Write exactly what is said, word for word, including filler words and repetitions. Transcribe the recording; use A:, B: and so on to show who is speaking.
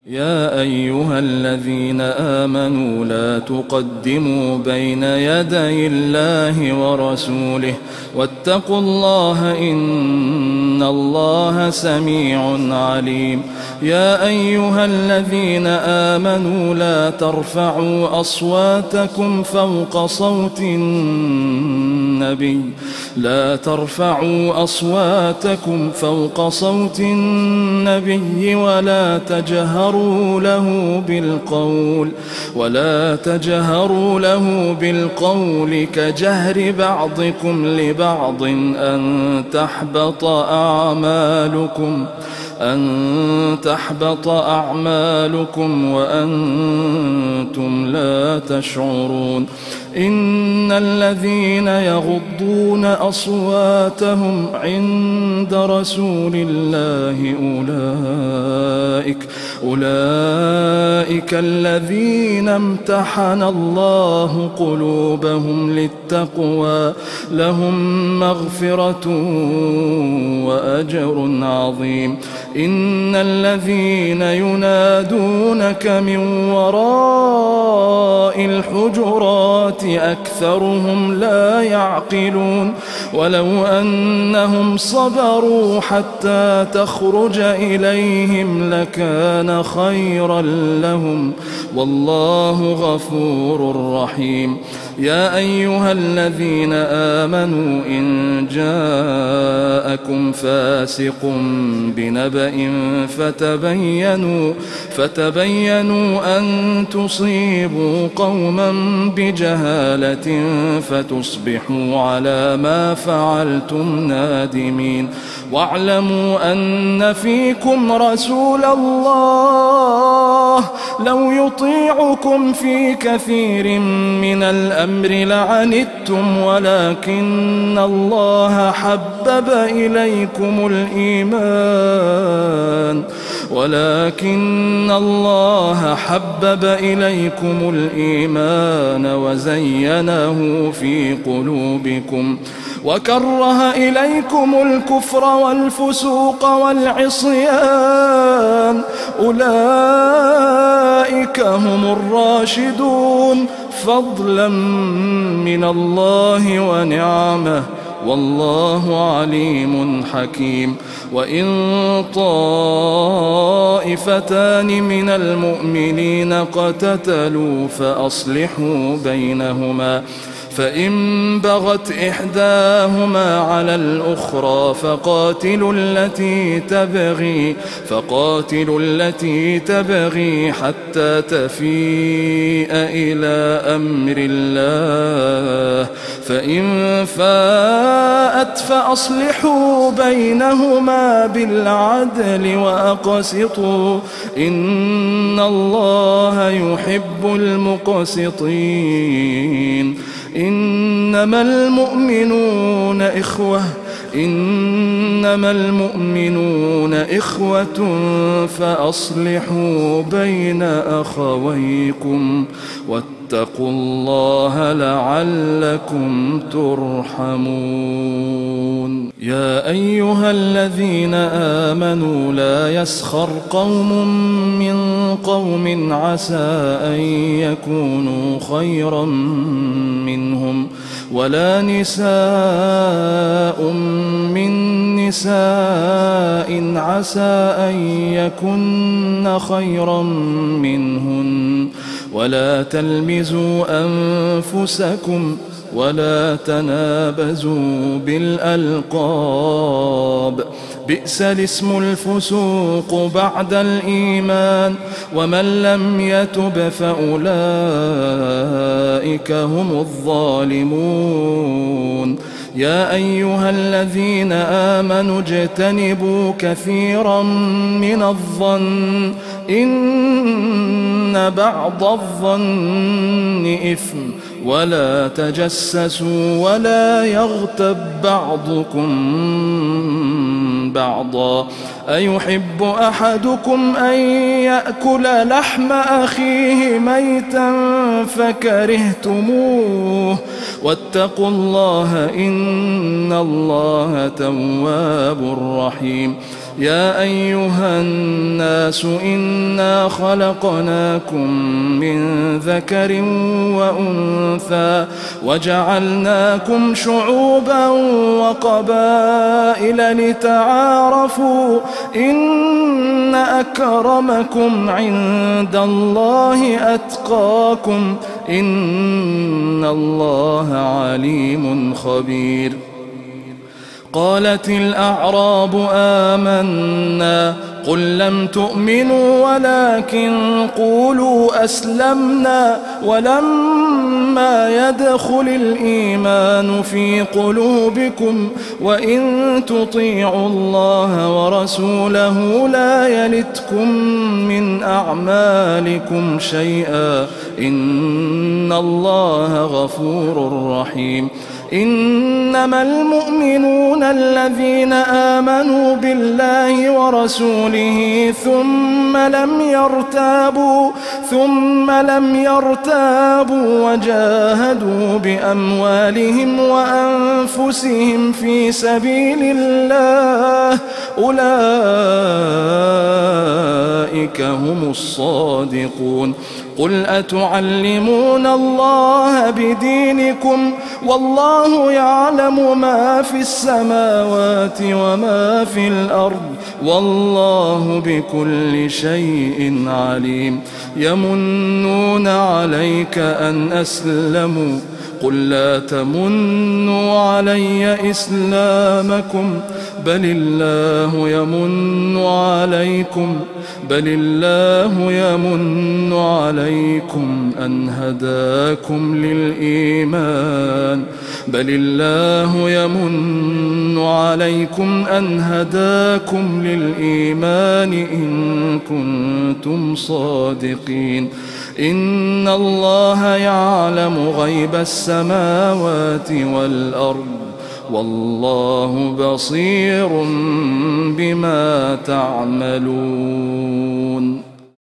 A: يا أيها الذين آمنوا لا تقدموا بين يدي الله ورسوله واتقوا الله إن الله سميع عليم. يا أيها الذين آمنوا لا ترفعوا أصواتكم فوق صوت النبي لا ترفعوا أصواتكم فوق صوت النبي ولا تجهروا له بالقول ولا تجهروا له بالقول كجهر بعضكم لبعض أن تحبط أعمالكم أن تحبط أعمالكم وأنتم لا تشعرون. إن الذين يغضون أصواتهم عند رسول الله أولئك أولئك الذين امتحن الله قلوبهم للتقوى لهم مغفرة وأجر عظيم. إن الذين ينادونك من وراء الحجرات أكثرهم لا يعقلون. ولو أنهم صبروا حتى تخرج إليهم لكان خيرا لهم والله غفور رحيم. يا أيها الذين آمنوا إن جاءكم فاسق بنبأ فتبينوا فتبينوا أن تصيبوا قوما بجهالة فتصبحوا على ما فعلتم نادمين. واعلموا أن فيكم رسول الله لو يطيعكم في كثير من الأمر لعنتم ولكن الله حبب إليكم الإيمان ولكن الله حبب إليكم الإيمان وزينه في قلوبكم وكره إليكم الكفر والفسوق والعصيان أولئك هم الراشدون فضلا من الله ونعمه والله عليم حكيم. وإن طائفتان من المؤمنين اقتتلوا فأصلحوا بينهما فإن بغت إحداهما على الأخرى فقاتلوا التي تبغي فقاتلوا التي تبغي حتى تفيء إلى أمر الله فإن فاءت فأصلحوا بينهما بالعدل وأقسطوا إن الله يحب المقسطين. إنما المؤمنون إخوة إنما المؤمنون إخوة فأصلحوا بين أخويكم واتقوا الله لعلكم ترحمون. يا أيها الذين آمنوا لا يسخر قوم من قوم عسى أن يكونوا خيرا منهم ولا نساء من نساء عسى أن يكن خيرا منهن ولا تلمزوا أنفسكم ولا تنابزوا بالألقاب بئس الاسم الفسوق بعد الإيمان ومن لم يتب فأولئك هم الظالمون. يا أيها الذين آمنوا اجتنبوا كثيرا من الظن إن بعض الظن إثم ولا تجسسوا ولا يغتب بعضكم بعضا أيحب أحدكم أن يأكل لحم أخيه ميتا فكرهتموه واتقوا الله إن الله تواب رحيم. يا أيها الناس إنا خلقناكم من ذكر وأنثى وجعلناكم شعوبا وقبائل لتعارفوا إن أكرمكم عند الله أتقاكم إن الله عليم خبير. قالت الأعراب آمنا قل لم تؤمنوا ولكن قولوا أسلمنا ولما يدخل الإيمان في قلوبكم وإن تطيعوا الله ورسوله لا يلتكم من أعمالكم شيئا إن الله غفور رحيم. إنما المؤمنون الذين آمنوا بالله ورسوله ثم لم يرتابوا ثم لم يرتابوا وجاهدوا بأموالهم وأنفسهم في سبيل الله أولئك هم الصادقون. قل أتعلمون الله بدينكم والله يعلم ما في السماوات وما في الأرض والله بكل شيء عليم. يمنون عليك أن أسلموا قل لا تمنوا علي إسلامكم بل الله يمن عليكم بل الله يمن عليكم أن هداكم للإيمان بل الله يمن عليكم أن هداكم للإيمان إن كنتم صادقين. إن الله يعلم غيب السماوات والأرض والله بصير بما تعملون.